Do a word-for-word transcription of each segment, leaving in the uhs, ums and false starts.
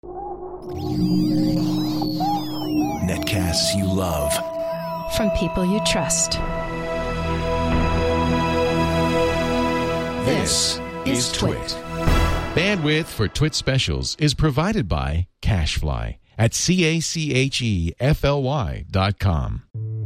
Netcasts you love. From people you trust. This is Twit. Bandwidth for Twit specials is provided by CacheFly at C A C H E F L Y dot com.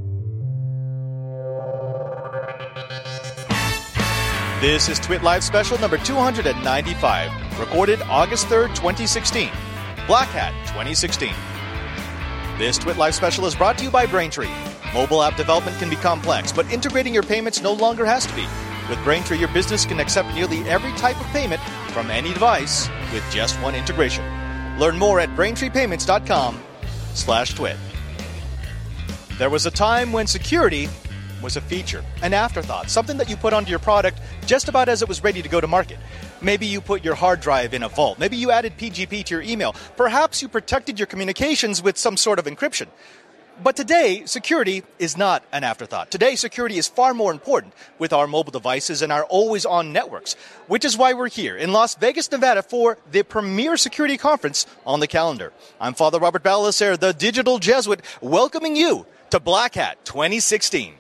This is Twit Live Special number two hundred ninety-five, recorded August third, twenty sixteen. Black Hat twenty sixteen. This Twit Live Special is brought to you by Braintree. Mobile app development can be complex, but integrating your payments no longer has to be. With Braintree, your business can accept nearly every type of payment from any device with just one integration. Learn more at braintree payments dot com slash twit. There was a time when security was a feature, an afterthought, something that you put onto your product just about as it was ready to go to market. Maybe you put your hard drive in a vault. Maybe you added P G P to your email. Perhaps you protected your communications with some sort of encryption. But today, security is not an afterthought. Today, security is far more important with our mobile devices and our always-on networks, which is why we're here in Las Vegas, Nevada for the premier security conference on the calendar. I'm Father Robert Balacer, the digital Jesuit, welcoming you to Black Hat twenty sixteen.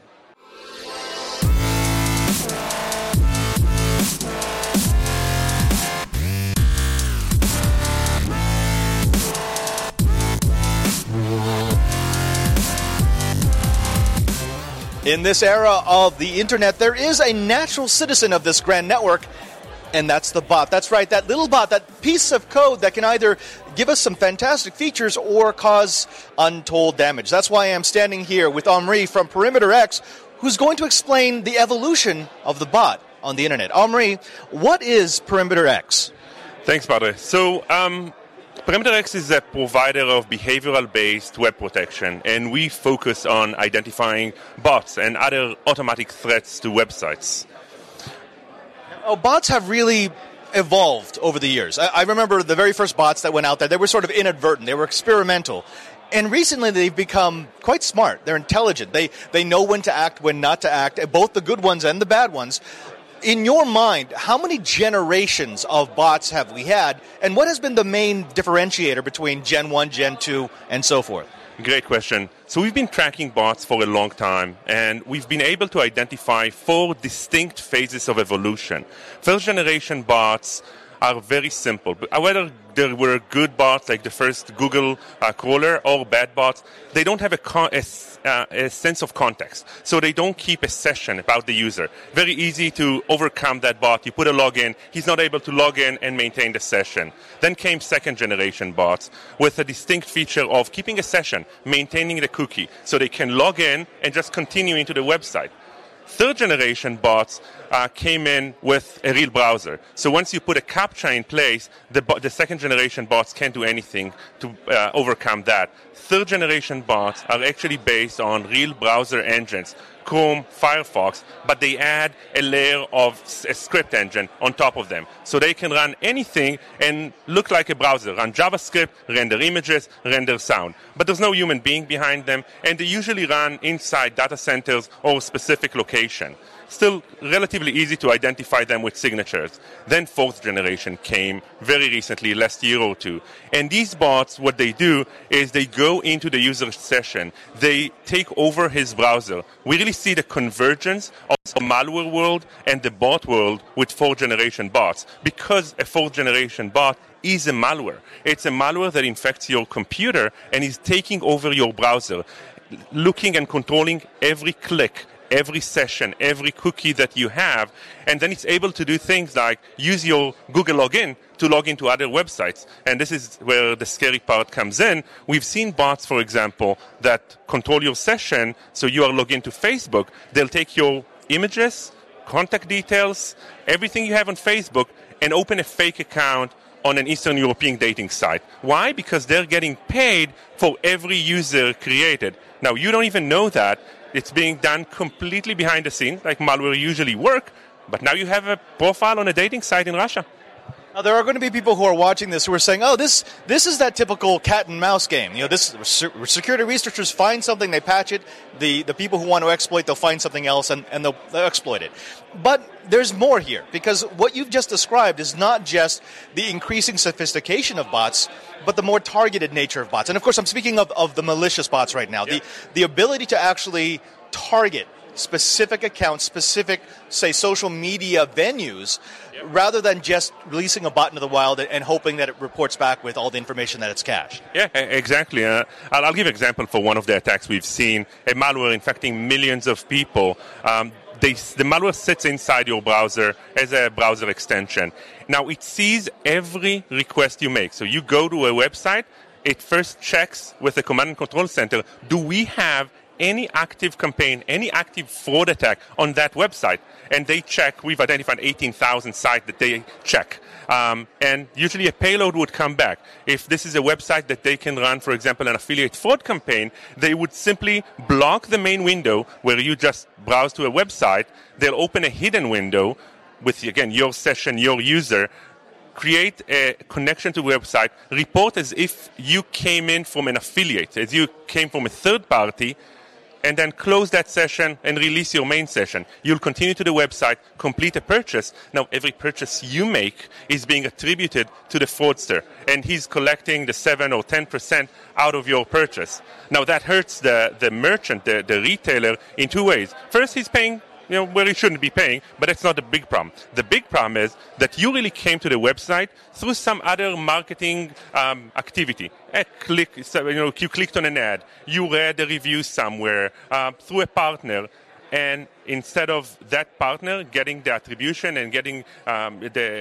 In this era of the internet, there is a natural citizen of this grand network, and that's the bot. That's right, that little bot, that piece of code that can either give us some fantastic features or cause untold damage. That's why I'm standing here with Omri from Perimeter X, who's going to explain the evolution of the bot on the internet. Omri, what is Perimeter X? Thanks, Padre. So, um... Perimeter X is a provider of behavioral-based web protection, and we focus on identifying bots and other automatic threats to websites. Oh, bots have really evolved over the years. I, I remember the very first bots that went out there, they were sort of inadvertent, they were experimental. And recently they've become quite smart. They're intelligent. They, they know when to act, when not to act, both the good ones and the bad ones. In your mind, how many generations of bots have we had, and what has been the main differentiator between Gen one, Gen two, and so forth? Great question. So we've been tracking bots for a long time, and we've been able to identify four distinct phases of evolution. First-generation bots are very simple. Whether there were good bots like the first Google uh, crawler or bad bots, they don't have a, con- a, uh, a sense of context. So they don't keep a session about the user. Very easy to overcome that bot. You put a login, he's not able to log in and maintain the session. Then came second generation bots with a distinct feature of keeping a session, maintaining the cookie, so they can log in and just continue into the website. Third-generation bots uh, came in with a real browser. So once you put a CAPTCHA in place, the, bo- the second-generation bots can't do anything to uh, overcome that. Third-generation bots are actually based on real browser engines, Chrome, Firefox, but they add a layer of a script engine on top of them. So they can run anything and look like a browser, run JavaScript, render images, render sound. But there's no human being behind them, and they usually run inside data centers or specific location. Still relatively easy to identify them with signatures. Then fourth generation came very recently, last year or two. And these bots, what they do is they go into the user's session. They take over his browser. We really see the convergence of the malware world and the bot world with fourth generation bots, because a fourth generation bot is a malware. It's a malware that infects your computer and is taking over your browser, looking and controlling every click, every session, every cookie that you have, and then it's able to do things like use your Google login to log into other websites. And this is where the scary part comes in. We've seen bots, for example, that control your session, so you are logged into Facebook. They'll take your images, contact details, everything you have on Facebook, and open a fake account on an Eastern European dating site. Why? Because they're getting paid for every user created. Now, you don't even know that. It's being done completely behind the scenes, like malware usually work, but now you have a profile on a dating site in Russia. Now, there are going to be people who are watching this who are saying, oh, this this is that typical cat and mouse game. You know, this security researchers find something, they patch it. The, the people who want to exploit, they'll find something else, and, and they'll, they'll exploit it. But there's more here, because what you've just described is not just the increasing sophistication of bots, but the more targeted nature of bots. And, of course, I'm speaking of, of the malicious bots right now. Yeah. The, the ability to actually target specific accounts, specific, say, social media venues, yep. rather than just releasing a bot into the wild and hoping that it reports back with all the information that it's cached. Yeah, exactly. Uh, I'll, I'll give an example for one of the attacks we've seen, a malware infecting millions of people. Um, they, the malware sits inside your browser as a browser extension. Now, it sees every request you make. So you go to a website, it first checks with the command and control center, do we have any active campaign, any active fraud attack on that website? And they check. We've identified eighteen thousand sites that they check. Um, and usually a payload would come back. If this is a website that they can run, for example, an affiliate fraud campaign, they would simply block the main window where you just browse to a website. They'll open a hidden window with, again, your session, your user, create a connection to the website, report as if you came in from an affiliate, as you came from a third party, and then close that session and release your main session. You'll continue to the website, complete a purchase. Now, every purchase you make is being attributed to the fraudster, and he's collecting the seven or ten percent out of your purchase. Now, that hurts the, the merchant, the, the retailer, in two ways. First, he's paying you know, where he shouldn't be paying, but that's not the big problem. The big problem is that you really came to the website through some other marketing um, activity. A click, so, you know, you clicked on an ad, you read a review somewhere uh, through a partner, and instead of that partner getting the attribution and getting um,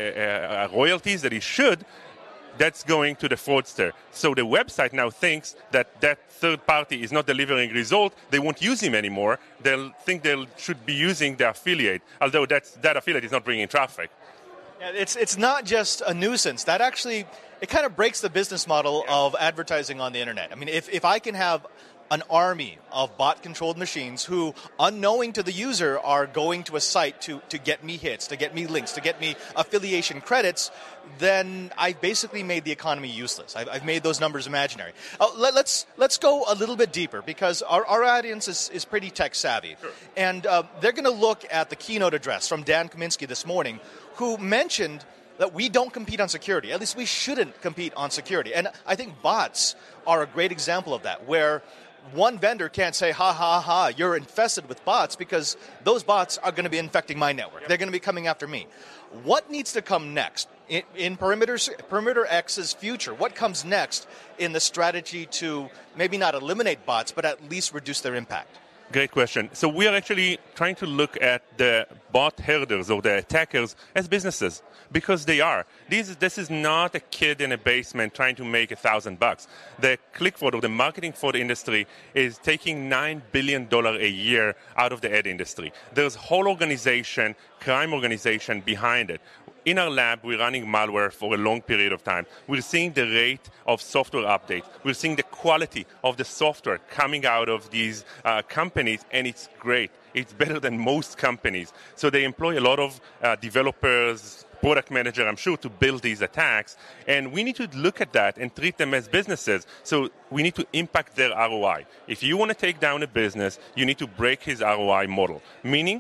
the uh, royalties that he should, that's going to the fraudster. So the website now thinks that that third party is not delivering result. They won't use him anymore. They'll think they should be using the affiliate, although that's, that affiliate is not bringing traffic. Yeah, it's it's not just a nuisance. That actually, it kind of breaks the business model yeah. of advertising on the internet. I mean, if, if I can have an army of bot-controlled machines who, unknowing to the user, are going to a site to, to get me hits, to get me links, to get me affiliation credits, then I've basically made the economy useless. I've, I've made those numbers imaginary. Uh, let, let's let's go a little bit deeper, because our, our audience is, is pretty tech-savvy. Sure. And uh, they're going to look at the keynote address from Dan Kaminsky this morning, who mentioned that we don't compete on security. At least we shouldn't compete on security. And I think bots are a great example of that, where one vendor can't say, ha, ha, ha, you're infested with bots, because those bots are going to be infecting my network. Yep. They're going to be coming after me. What needs to come next in, in Perimeter, Perimeter X's future? What comes next in the strategy to maybe not eliminate bots, but at least reduce their impact? Great question. So we are actually trying to look at the bot herders or the attackers as businesses, because they are. These, this is not a kid in a basement trying to make a thousand bucks. The click fraud or the marketing fraud industry is taking nine billion dollars a year out of the ad industry. There's a whole organization, crime organization behind it. In our lab, we're running malware for a long period of time. We're seeing the rate of software updates. We're seeing the quality of the software coming out of these uh, companies, and it's great. It's better than most companies. So they employ a lot of uh, developers, product manager, I'm sure, to build these attacks. And we need to look at that and treat them as businesses. So we need to impact their R O I. If you want to take down a business, you need to break his R O I model, meaning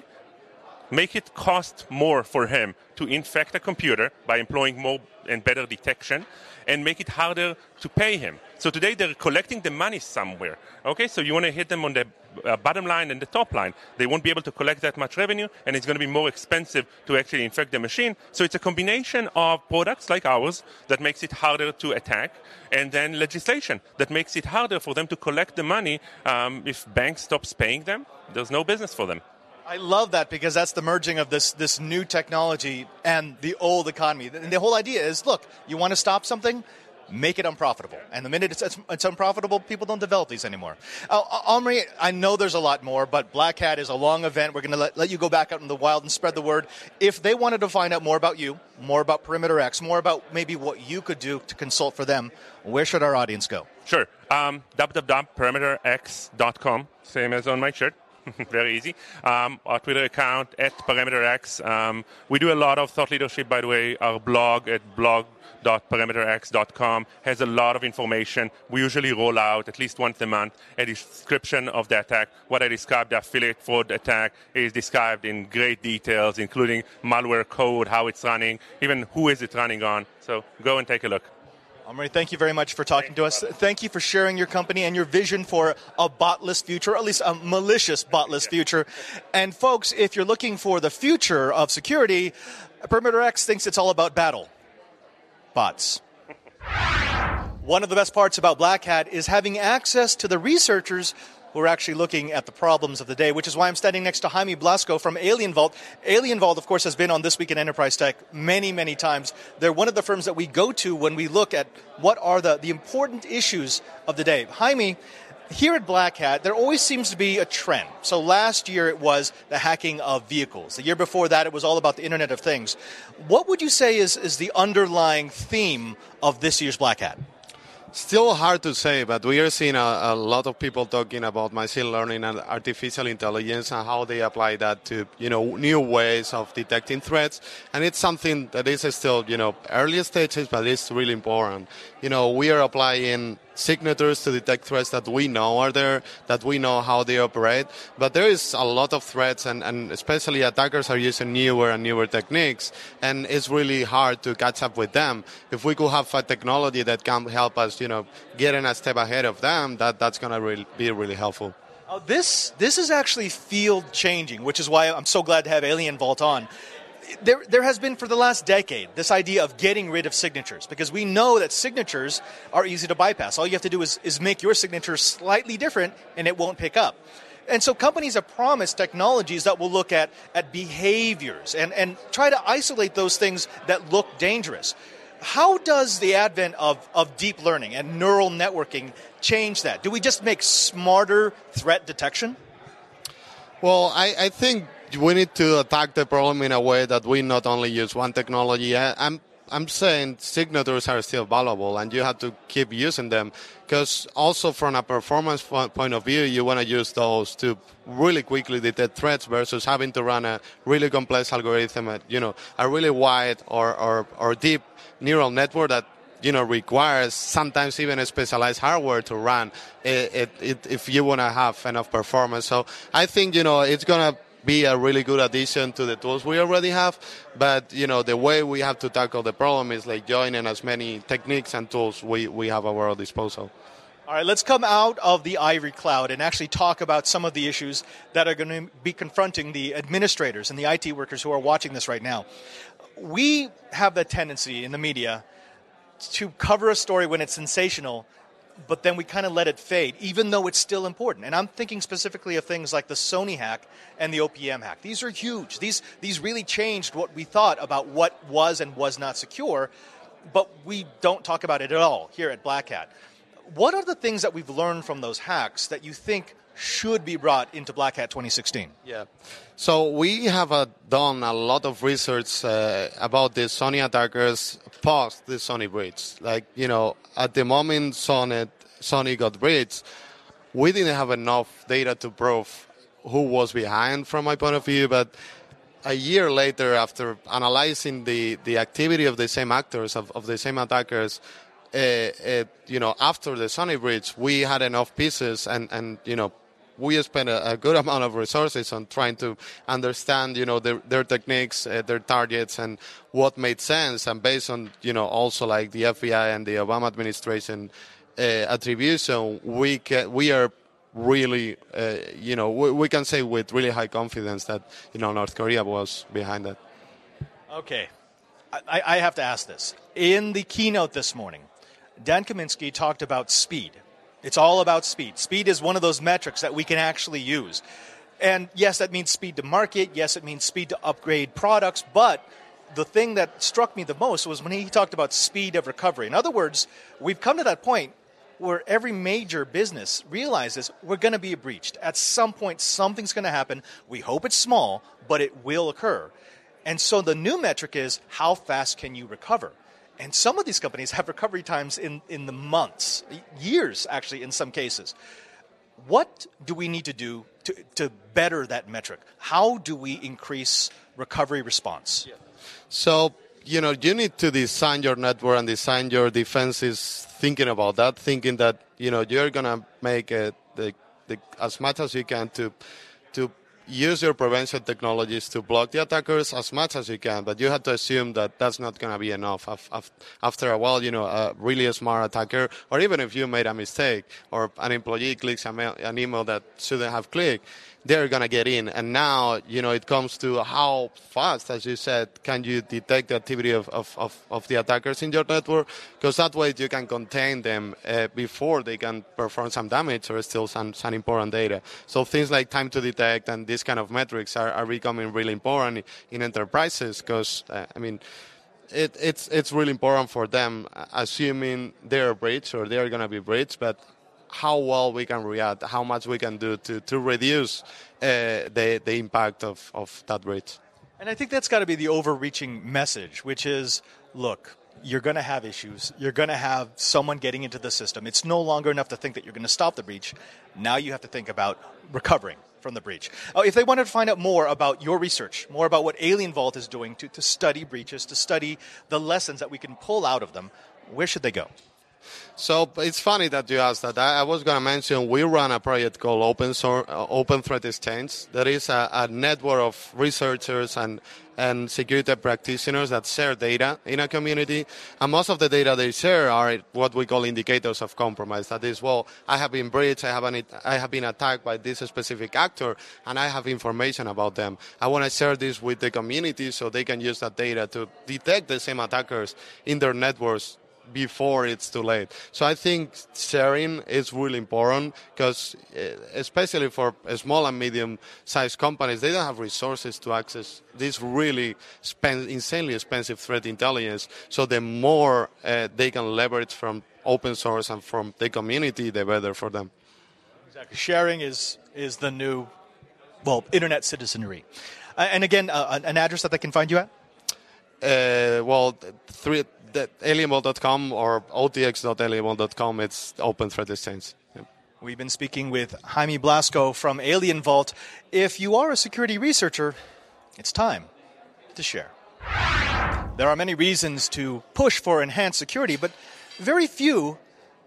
make it cost more for him to infect a computer by employing more and better detection, and make it harder to pay him. So today they're collecting the money somewhere. Okay, so you want to hit them on the uh, bottom line and the top line. They won't be able to collect that much revenue, and it's going to be more expensive to actually infect the machine. So it's a combination of products like ours that makes it harder to attack, and then legislation that makes it harder for them to collect the money. Um, if banks stops paying them, there's no business for them. I love that, because that's the merging of this this new technology and the old economy. And the whole idea is, look, you want to stop something, make it unprofitable. And the minute it's, it's, it's unprofitable, people don't develop these anymore. Uh, Omri, I know there's a lot more, but Black Hat is a long event. We're going to let, let you go back out in the wild and spread the word. If they wanted to find out more about you, more about Perimeter X, more about maybe what you could do to consult for them, where should our audience go? Sure. Um, w w w dot perimeter x dot com, same as on my shirt. Very easy. Um, our Twitter account, at PerimeterX. Um, we do a lot of thought leadership, by the way. Our blog at blog dot perimeter x dot com has a lot of information. We usually roll out at least once a month a description of the attack. What I described, the affiliate fraud attack, is described in great details, including malware code, how it's running, even who is it running on. So go and take a look. Omri, thank you very much for talking to us. Thank you for sharing your company and your vision for a botless future, or at least a malicious botless future. And folks, if you're looking for the future of security, Perimeter X thinks it's all about battle. Bots. One of the best parts about Black Hat is having access to the researchers who are actually looking at the problems of the day, which is why I'm standing next to Jaime Blasco from Alien Vault. Alien Vault, of course, has been on This Week in Enterprise Tech many, many times. They're one of the firms that we go to when we look at what are the, the important issues of the day. Jaime, here at Black Hat, there always seems to be a trend. So last year it was the hacking of vehicles. The year before that it was all about the Internet of Things. What would you say is, is the underlying theme of this year's Black Hat? Still hard to say, but we are seeing a, a lot of people talking about machine learning and artificial intelligence and how they apply that to, you know, new ways of detecting threats. And it's something that is still, you know, early stages, but it's really important. You know, we are applying signatures to detect threats that we know are there, that we know how they operate. But there is a lot of threats, and, and especially attackers are using newer and newer techniques, and it's really hard to catch up with them. If we could have a technology that can help us, you know, getting a step ahead of them, that, that's going to really be really helpful. Oh, this this is actually field changing, which is why I'm so glad to have Alien Vault on. There, there has been for the last decade this idea of getting rid of signatures, because we know that signatures are easy to bypass. All you have to do is, is make your signature slightly different and it won't pick up. And so companies have promised technologies that will look at, at behaviors and, and try to isolate those things that look dangerous. How does the advent of, of deep learning and neural networking change that? Do we just make smarter threat detection? Well, I, I think we need to attack the problem in a way that we not only use one technology. I, I'm I'm saying signatures are still valuable, and you have to keep using them, because also from a performance point of view, you want to use those to really quickly detect threats versus having to run a really complex algorithm at, you know, a really wide or, or, or deep neural network that, you know, requires sometimes even a specialized hardware to run it, it, it, if you want to have enough performance. So I think, you know, it's going to be a really good addition to the tools we already have. But, you know, the way we have to tackle the problem is like joining as many techniques and tools we, we have at our disposal. All right, let's come out of the ivory cloud and actually talk about some of the issues that are going to be confronting the administrators and the I T workers who are watching this right now. We have the tendency in the media to cover a story when it's sensational, but then we kind of let it fade, even though it's still important. And I'm thinking specifically of things like the Sony hack and the O P M hack. These are huge. These these really changed what we thought about what was and was not secure, but we don't talk about it at all here at Black Hat. What are the things that we've learned from those hacks that you think should be brought into Black Hat twenty sixteen? Yeah. So we have uh, done a lot of research uh, about the Sony attackers post the Sony breach. Like, you know, at the moment Sony, Sony got breached, we didn't have enough data to prove who was behind from my point of view, but a year later, after analyzing the, the activity of the same actors, of, of the same attackers, uh, uh, you know, after the Sony breach, we had enough pieces and, and you know, we spent a, a good amount of resources on trying to understand, you know, their, their techniques, uh, their targets, and what made sense. And based on, you know, also like the F B I and the Obama administration uh, attribution, we can, we are really, uh, you know, we, we can say with really high confidence that, you know, North Korea was behind that. Okay, I, I have to ask this. In the keynote this morning, Dan Kaminsky talked about speed. It's all about speed. Speed is one of those metrics that we can actually use. And yes, that means speed to market. Yes, it means speed to upgrade products. But the thing that struck me the most was when he talked about speed of recovery. In other words, we've come to that point where every major business realizes we're going to be breached. At some point, something's going to happen. We hope it's small, but it will occur. And so the new metric is how fast can you recover? And some of these companies have recovery times in, in the months, years actually in some cases. What do we need to do to, to better that metric? How do we increase recovery response? Yeah. So, you know, you need to design your network and design your defenses thinking about that, thinking that, you know, you're going to make it the, the, as much as you can to to use your prevention technologies to block the attackers as much as you can, but you have to assume that that's not going to be enough. After a while, you know, a really smart attacker, or even if you made a mistake or an employee clicks an email that shouldn't have clicked, they're going to get in. And now, you know, it comes to how fast, as you said, can you detect the activity of, of, of, of the attackers in your network? Because that way you can contain them uh, before they can perform some damage or steal some, some important data. So things like time to detect and these kind of metrics are, are becoming really important in enterprises because, uh, I mean, it, it's, it's really important for them, assuming they're breached or they're going to be breached, but how well we can react, how much we can do to, to reduce uh, the, the impact of, of that breach. And I think that's got to be the overreaching message, which is, look, you're going to have issues. You're going to have someone getting into the system. It's no longer enough to think that you're going to stop the breach. Now you have to think about recovering from the breach. Oh, if they wanted to find out more about your research, more about what Alien Vault is doing to, to study breaches, to study the lessons that we can pull out of them, where should they go? So it's funny that you asked that. I, I was going to mention we run a project called Open Source, uh, Open Threat Exchange. There is a, a network of researchers and, and security practitioners that share data in a community. And most of the data they share are what we call indicators of compromise. That is, well, I have been breached, I have, an, I have been attacked by this specific actor, and I have information about them. I want to share this with the community so they can use that data to detect the same attackers in their networks before it's too late. So I think sharing is really important because especially for small and medium-sized companies, they don't have resources to access this really spend, insanely expensive threat intelligence. So the more uh, they can leverage from open source and from the community, the better for them. Exactly. Sharing is, is the new, well, internet citizenry. Uh, and again, uh, an address that they can find you at? Uh, well, three... alien vault dot com or o t x dot alien vault dot com, it's Open Threat Exchange. Yeah. We've been speaking with Jaime Blasco from Alien Vault. If you are a security researcher, it's time to share. There are many reasons to push for enhanced security, but very few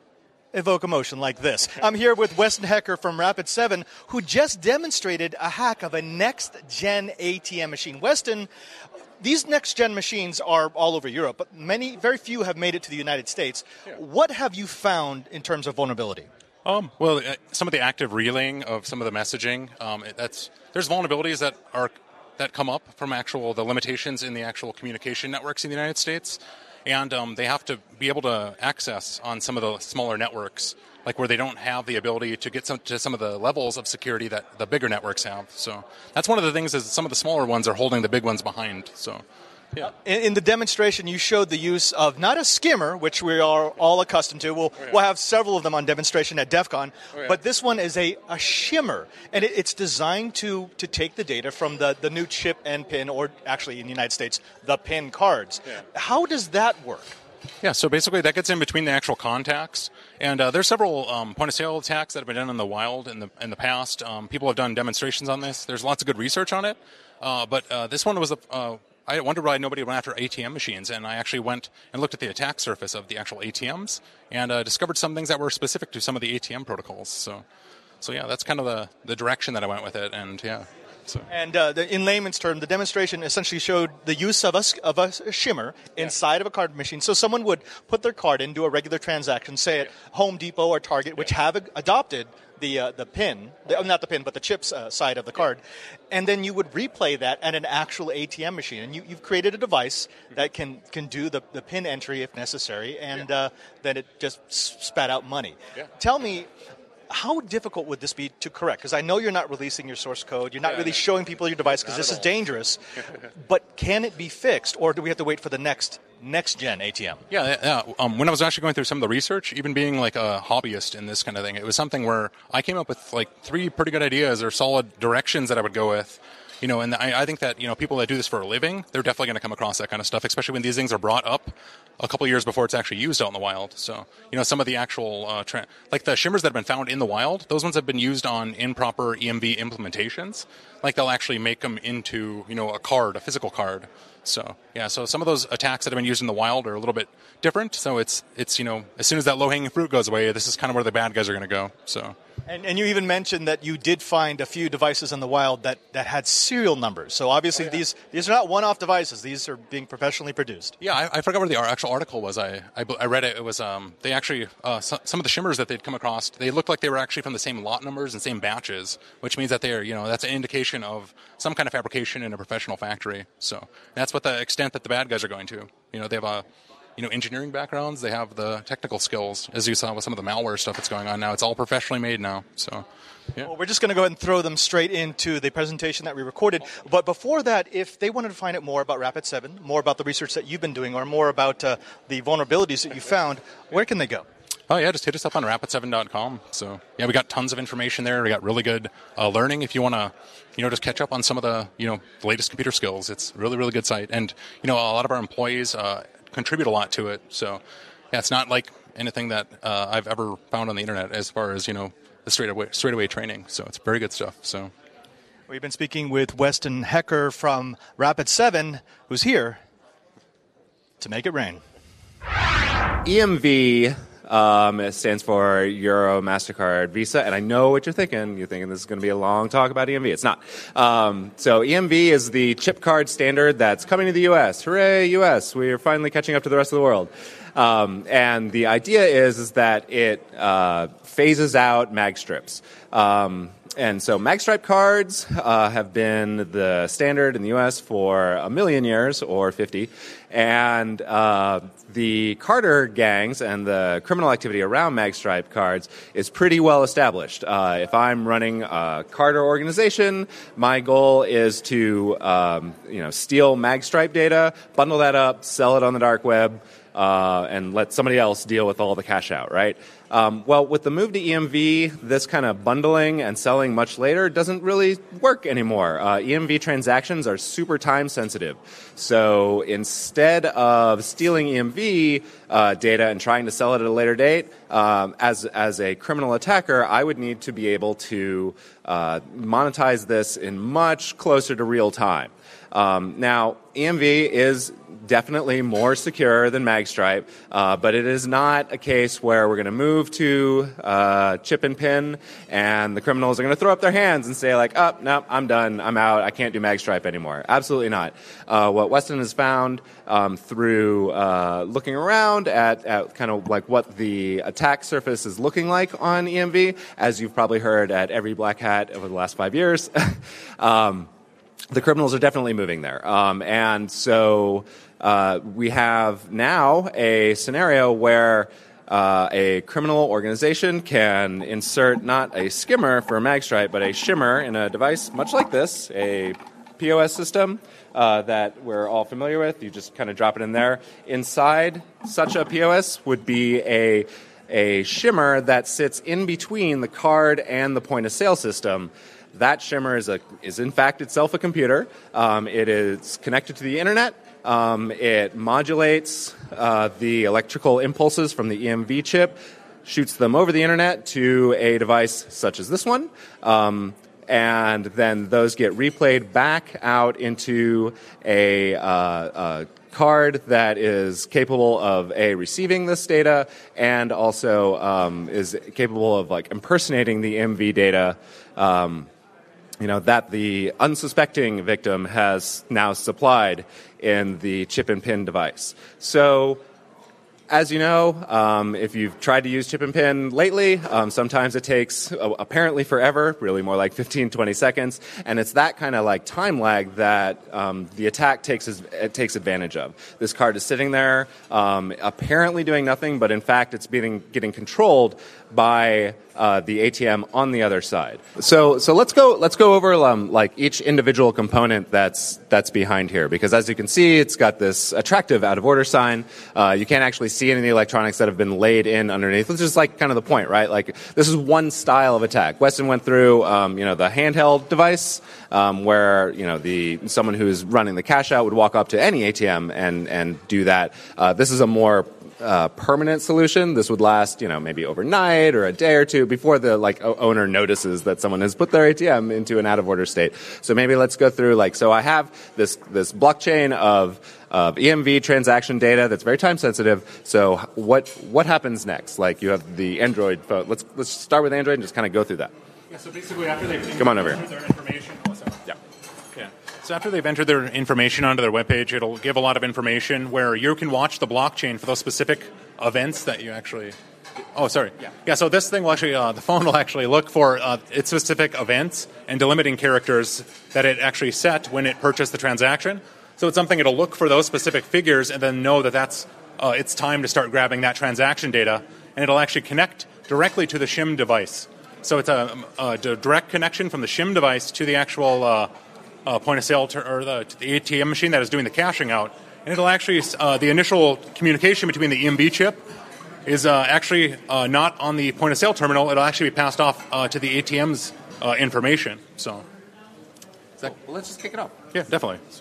evoke emotion like this. I'm here with Weston Hecker from Rapid seven, who just demonstrated a hack of a next-gen A T M machine. Weston, these next-gen machines are all over Europe, but many, very few have made it to the United States. Yeah. What have you found in terms of vulnerability? Um, well, uh, some of the active relaying of some of the messaging. Um, that's there's vulnerabilities that are that come up from actual the limitations in the actual communication networks in the United States, and um, they have to be able to access on some of the smaller networks, like where they don't have the ability to get some, to some of the levels of security that the bigger networks have. So that's one of the things is some of the smaller ones are holding the big ones behind. So, yeah. In, in the demonstration, you showed the use of not a skimmer, which we are all accustomed to. We'll, oh, yeah. we'll have several of them on demonstration at DEF CON. Oh, yeah. But this one is a, a shimmer, and it, it's designed to, to take the data from the, the new chip and pin, or actually in the United States, the pin cards. Yeah. How does that work? Yeah, so basically that gets in between the actual contacts, and uh, there's several um, point-of-sale attacks that have been done in the wild in the in the past. Um, people have done demonstrations on this. There's lots of good research on it, uh, but uh, this one was a. Uh, I wondered why nobody went after A T M machines, and I actually went and looked at the attack surface of the actual A T Ms and uh, discovered some things that were specific to some of the A T M protocols. So, so yeah, that's kind of the the direction that I went with it, and yeah. So. And uh, the, in layman's term, the demonstration essentially showed the use of a, of a shimmer inside yeah. of a card machine. So someone would put their card in, do a regular transaction, say at yeah. Home Depot or Target, which yeah. have a, adopted the uh, the pin, the, not the pin, but the chips uh, side of the card. Yeah. And then you would replay that at an actual A T M machine. And you, you've created a device mm-hmm. that can, can do the, the pin entry if necessary, and yeah. uh, then it just spat out money. Yeah. Tell me, how difficult would this be to correct? Because I know you're not releasing your source code. You're not yeah, really showing people your device because this is dangerous. But can it be fixed, or do we have to wait for the next next-gen A T M? Yeah, yeah. Um, when I was actually going through some of the research, even being like a hobbyist in this kind of thing, it was something where I came up with like three pretty good ideas or solid directions that I would go with. You know, and I, I think that, you know, people that do this for a living, they're definitely going to come across that kind of stuff, especially when these things are brought up a couple years before it's actually used out in the wild. So, you know, some of the actual, uh, tra- like the shimmers that have been found in the wild, those ones have been used on improper E M V implementations. Like they'll actually make them into, you know, a card, a physical card. So, yeah, so some of those attacks that have been used in the wild are a little bit different. So it's, it's you know, as soon as that low-hanging fruit goes away, this is kind of where the bad guys are going to go. So. And, and you even mentioned that you did find a few devices in the wild that, that had serial numbers. So obviously oh, yeah. these these are not one-off devices. These are being professionally produced. Yeah, I, I forgot where the actual article was. I I, I read it. It was um, they actually uh, some, some of the shimmers that they'd come across. They looked like they were actually from the same lot numbers and same batches, which means that they're you know that's an indication of some kind of fabrication in a professional factory. So that's what the extent that the bad guys are going to. You know, they have a. You know, engineering backgrounds, they have the technical skills, as you saw with some of the malware stuff that's going on now. It's all professionally made now. So, yeah. Well, we're just going to go ahead and throw them straight into the presentation that we recorded. But before that, if they wanted to find out more about Rapid seven, more about the research that you've been doing, or more about uh, the vulnerabilities that you found, where can they go? Oh, yeah, just hit us up on rapid seven dot com. So, yeah, we got tons of information there. We got really good uh, learning. If you want to, you know, just catch up on some of the, you know, the latest computer skills, it's a really, really good site. And, you know, a lot of our employees uh, contribute a lot to it. So, yeah, it's not like anything that uh, I've ever found on the internet as far as, you know, the straight away, straight away training. So it's very good stuff. So we've been speaking with Weston Hecker from Rapid seven, who's here to make it rain. E M V um, it stands for Euro, MasterCard, Visa, and I know what you're thinking. You're thinking this is going to be a long talk about E M V. It's not. Um, so E M V is the chip card standard that's coming to the U S. Hooray, U S! We're finally catching up to the rest of the world. Um, and the idea is, is that it uh, phases out mag strips. Um, and so magstripe cards uh, have been the standard in the U S for a million years, or fifty. And uh, the Carter gangs and the criminal activity around magstripe cards is pretty well established. Uh, if I'm running a Carter organization, my goal is to um, you know steal magstripe data, bundle that up, sell it on the dark web, Uh, and let somebody else deal with all the cash out, right? Um, well, with the move to E M V, this kind of bundling and selling much later doesn't really work anymore. Uh, E M V transactions are super time sensitive. So instead of stealing E M V uh, data and trying to sell it at a later date, um, as, as a criminal attacker, I would need to be able to uh, monetize this in much closer to real time. Um, now, E M V is definitely more secure than magstripe, uh, but it is not a case where we're going to move to uh, chip and pin and the criminals are going to throw up their hands and say like, oh, no, I'm done, I'm out, I can't do magstripe anymore. Absolutely not. Uh, what Weston has found um, through uh, looking around at, at kind of like what the attack surface is looking like on E M V, as you've probably heard at every Black Hat over the last five years, um, the criminals are definitely moving there. Um, and so uh, we have now a scenario where uh, a criminal organization can insert not a skimmer for magstripe, but a shimmer in a device much like this, a P O S system uh, that we're all familiar with. You just kind of drop it in there. Inside such a P O S would be a a shimmer that sits in between the card and the point-of-sale system. That shimmer is, a, is in fact itself a computer. Um, it is connected to the internet. Um, it modulates uh, the electrical impulses from the E M V chip, shoots them over the internet to a device such as this one, um, and then those get replayed back out into a, uh, a card that is capable of a receiving this data and also um, is capable of like impersonating the E M V data. Um, you know, that the unsuspecting victim has now supplied in the chip and pin device. So, as you know, um, if you've tried to use chip and pin lately, um, sometimes it takes uh, apparently forever, really more like fifteen, twenty seconds, and it's that kind of like time lag that um, the attack takes it takes advantage of. This card is sitting there, um, apparently doing nothing, but in fact it's being, getting controlled by uh, the A T M on the other side. So so let's go let's go over um, like each individual component that's that's behind here, because as you can see, it's got this attractive out of order sign. Uh, you can't actually see any of the electronics that have been laid in underneath, which is like kind of the point, right? Like this is one style of attack. Weston went through um, you know the handheld device um, where you know the someone who's running the cash out would walk up to any A T M and and do that. Uh, this is a more Uh, permanent solution. This would last, you know, maybe overnight or a day or two before the like o- owner notices that someone has put their A T M into an out of order state. So maybe let's go through like, so I have this this blockchain of of E M V transaction data that's very time sensitive. So what what happens next? Like you have the Android phone. Let's let's start with Android and just kind of go through that. Yeah. So basically, after they've come on over here. Their information. Oh, sorry. Yeah. Yeah. So after they've entered their information onto their webpage, it'll give a lot of information where you can watch the blockchain for those specific events that you actually. Oh, sorry. Yeah. Yeah. So this thing will actually, uh, the phone will actually look for uh, its specific events and delimiting characters that it actually set when it purchased the transaction. So it's something it'll look for those specific figures and then know that that's uh, it's time to start grabbing that transaction data, and it'll actually connect directly to the shim device. So it's a, a direct connection from the shim device to the actual. Uh, Uh, point of sale ter- or the, the A T M machine that is doing the cashing out, and it'll actually uh, the initial communication between the E M V chip is uh, actually uh, not on the point of sale terminal. It'll actually be passed off uh, to the A T M's uh, information. So, that, well, let's just kick it off. Yeah, definitely. So,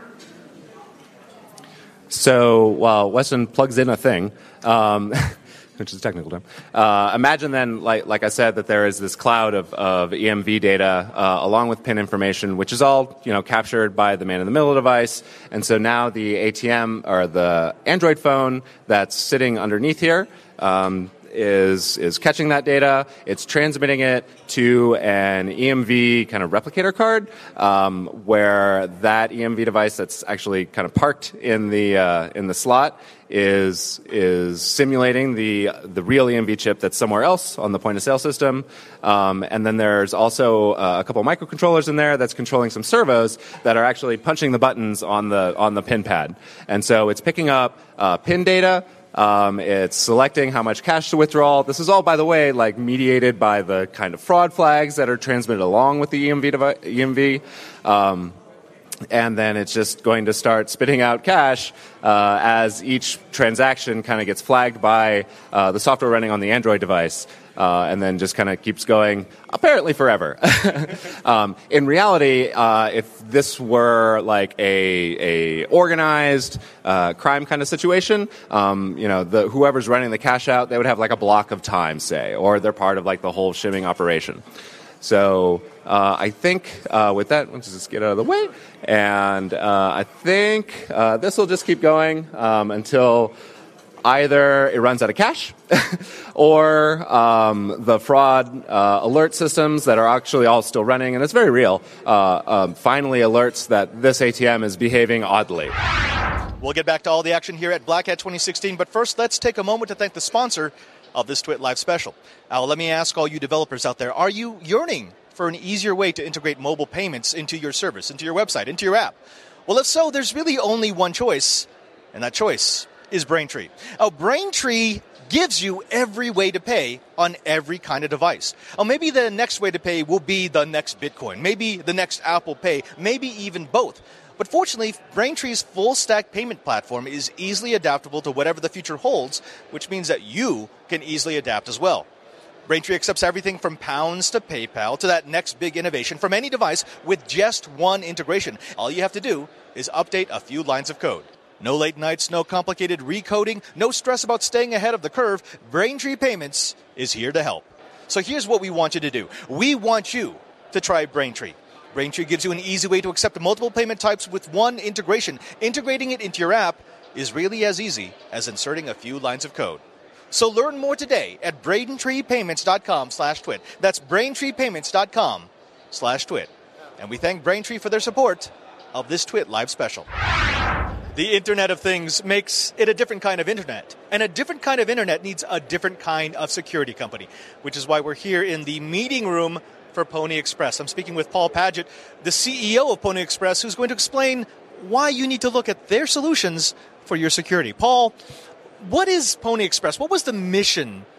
so while Weston plugs in a thing. Um, which is a technical term. Uh, imagine then, like, like I said, that there is this cloud of, of E M V data uh, along with PIN information, which is all you know captured by the man-in-the-middle device. And so now the A T M or the Android phone that's sitting underneath here um, is is catching that data. It's transmitting it to an E M V kind of replicator card, um, where that E M V device that's actually kind of parked in the uh, in the slot is is simulating the the real E M V chip that's somewhere else on the point of sale system, um, and then there's also uh, a couple of microcontrollers in there that's controlling some servos that are actually punching the buttons on the on the pin pad, and so it's picking up uh, pin data. Um, it's selecting how much cash to withdraw. This is all, by the way, like mediated by the kind of fraud flags that are transmitted along with the E M V device, E M V. Um, and then it's just going to start spitting out cash uh, as each transaction kind of gets flagged by uh, the software running on the Android device, uh, and then just kind of keeps going, apparently forever. um, in reality, uh, if this were like a, a organized uh, crime kind of situation, um, you know, the, whoever's running the cash out, they would have like a block of time, say, or they're part of like the whole shimming operation. So uh, I think uh, with that, let's just get out of the way. And uh, I think uh, this will just keep going um, until either it runs out of cash or um, the fraud uh, alert systems that are actually all still running, and it's very real, uh, um, finally alerts that this A T M is behaving oddly. We'll get back to all the action here at Black Hat twenty sixteen, but first let's take a moment to thank the sponsor of this Twit Live special. Now, let me ask all you developers out there, are you yearning for an easier way to integrate mobile payments into your service, into your website, into your app? Well, if so, there's really only one choice, and that choice is Braintree. Now, Braintree gives you every way to pay on every kind of device. Or maybe the next way to pay will be the next Bitcoin, maybe the next Apple Pay, maybe even both. But fortunately, Braintree's full-stack payment platform is easily adaptable to whatever the future holds, which means that you can easily adapt as well. Braintree accepts everything from pounds to PayPal to that next big innovation from any device with just one integration. All you have to do is update a few lines of code. No late nights, no complicated recoding, no stress about staying ahead of the curve. Braintree Payments is here to help. So here's what we want you to do. We want you to try Braintree. Braintree gives you an easy way to accept multiple payment types with one integration. Integrating it into your app is really as easy as inserting a few lines of code. So learn more today at braintreepayments.com slash twit. That's braintreepayments.com slash twit. And we thank Braintree for their support of this Twit Live special. The Internet of Things makes it a different kind of Internet. And a different kind of Internet needs a different kind of security company, which is why we're here in the meeting room for Pony Express. I'm speaking with Paul Paget, the C E O of Pony Express, who's going to explain why you need to look at their solutions for your security. Paul, what is Pony Express? What was the mission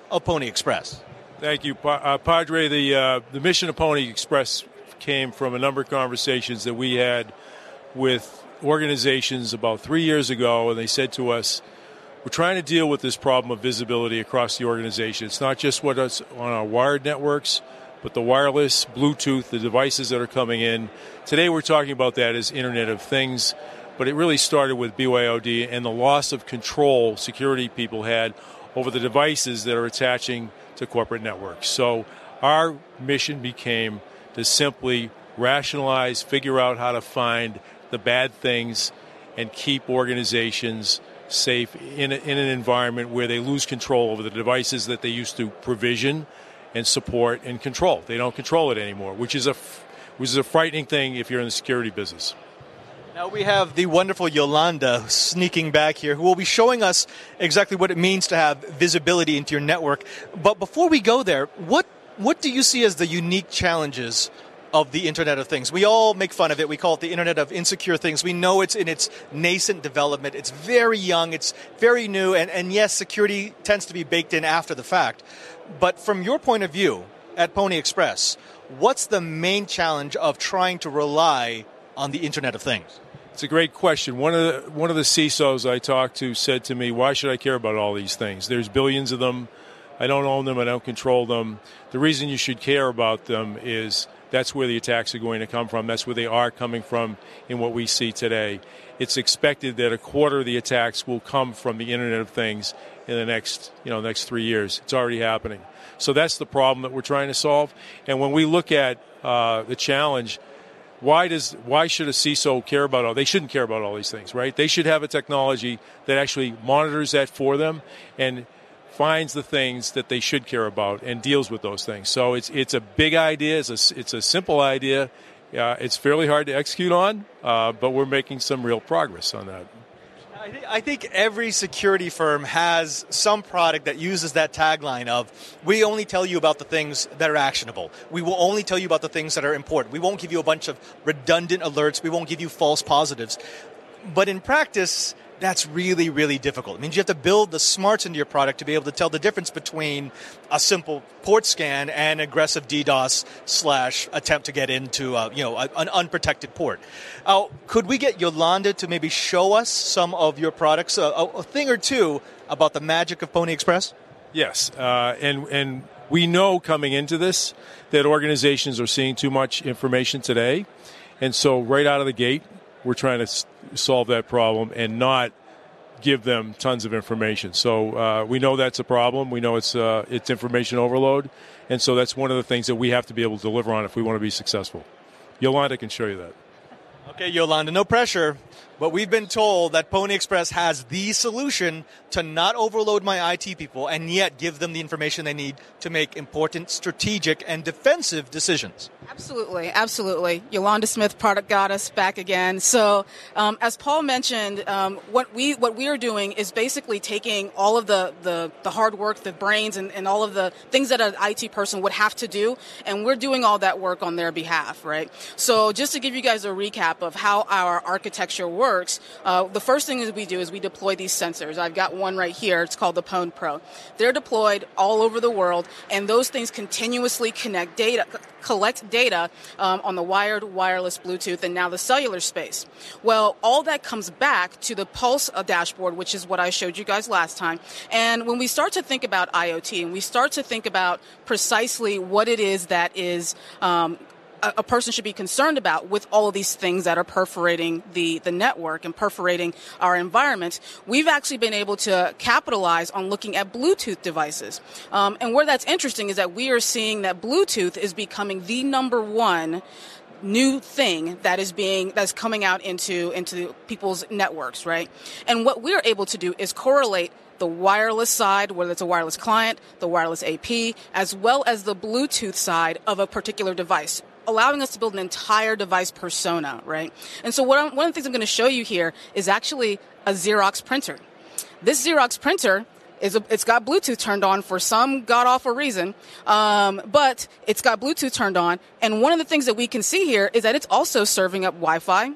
of Pony Express? Thank you, pa- uh, Padre. The uh, the mission of Pony Express came from a number of conversations that we had with organizations about three years ago, and they said to us, we're trying to deal with this problem of visibility across the organization. It's not just what's on our wired networks, but the wireless, Bluetooth, the devices that are coming in. Today we're talking about that as Internet of Things, but it really started with B Y O D and the loss of control security people had over the devices that are attaching to corporate networks. So our mission became to simply rationalize, figure out how to find the bad things and keep organizations safe in, a, in an environment where they lose control over the devices that they used to provision and support and control. They don't control it anymore, which is a, which is a frightening thing if you're in the security business. Now we have the wonderful Yolanda sneaking back here, who will be showing us exactly what it means to have visibility into your network. But before we go there, what what do you see as the unique challenges of the Internet of Things? We all make fun of it. We call it the Internet of Insecure Things. We know it's in its nascent development. It's very young. It's very new. And, and yes, security tends to be baked in after the fact. But from your point of view at Pony Express, what's the main challenge of trying to rely on the Internet of Things? It's a great question. One of the, one of the C I S Os I talked to said to me, why should I care about all these things? There's billions of them. I don't own them. I don't control them. The reason you should care about them is that's where the attacks are going to come from. That's where they are coming from in what we see today. It's expected that a quarter of the attacks will come from the Internet of Things in the next, you know, next three years. It's already happening. So that's the problem that we're trying to solve. And when we look at uh, the challenge, why does why should a C I S O care about all? They shouldn't care about all these things, right? They should have a technology that actually monitors that for them and finds the things that they should care about and deals with those things. So it's it's a big idea. It's a, it's a simple idea. Uh, it's fairly hard to execute on, uh, but we're making some real progress on that. I think, I think every security firm has some product that uses that tagline of, we only tell you about the things that are actionable. We will only tell you about the things that are important. We won't give you a bunch of redundant alerts. We won't give you false positives. But in practice, that's really, really difficult. It means you have to build the smarts into your product to be able to tell the difference between a simple port scan and aggressive DDoS slash attempt to get into uh, you know a, an unprotected port. Uh, could we get Yolanda to maybe show us some of your products, uh, a, a thing or two about the magic of Pony Express? Yes, uh, and and we know coming into this that organizations are seeing too much information today, and so right out of the gate, we're trying to s- solve that problem and not give them tons of information. So uh, we know that's a problem. We know it's uh, it's information overload, and so that's one of the things that we have to be able to deliver on if we want to be successful. Yolanda can show you that. Okay, Yolanda, no pressure, but we've been told that Pony Express has the solution to not overload my I T people and yet give them the information they need to make important strategic and defensive decisions. Absolutely, absolutely. Yolanda Smith, Product Goddess, back again. So, um, as Paul mentioned, um, what we what we are doing is basically taking all of the, the, the hard work, the brains, and, and all of the things that an I T person would have to do, and we're doing all that work on their behalf, right? So, just to give you guys a recap of how our architecture works, uh, the first thing that we do is we deploy these sensors. I've got one right here. It's called the Pwn Pro. They're deployed all over the world, and those things continuously connect data, collect data um, on the wired, wireless, Bluetooth, and now the cellular space. Well, all that comes back to the Pulse uh, dashboard, which is what I showed you guys last time. And when we start to think about IoT, and we start to think about precisely what it is that is um, a, a person should be concerned about with all of these things that are perforating the, the network and perforating our environment, we've actually been able to capitalize on looking at Bluetooth devices. Um, and where that's interesting is that we are seeing that Bluetooth is becoming the number one new thing that is being that's coming out into into people's networks, right? And what we're able to do is correlate the wireless side, whether it's a wireless client, the wireless A P, as well as the Bluetooth side of a particular device, allowing us to build an entire device persona, right? And so what I'm, one of the things I'm going to show you here is actually a Xerox printer. This Xerox printer is a, it's got Bluetooth turned on for some god-awful reason, um, but it's got Bluetooth turned on. And one of the things that we can see here is that it's also serving up Wi-Fi.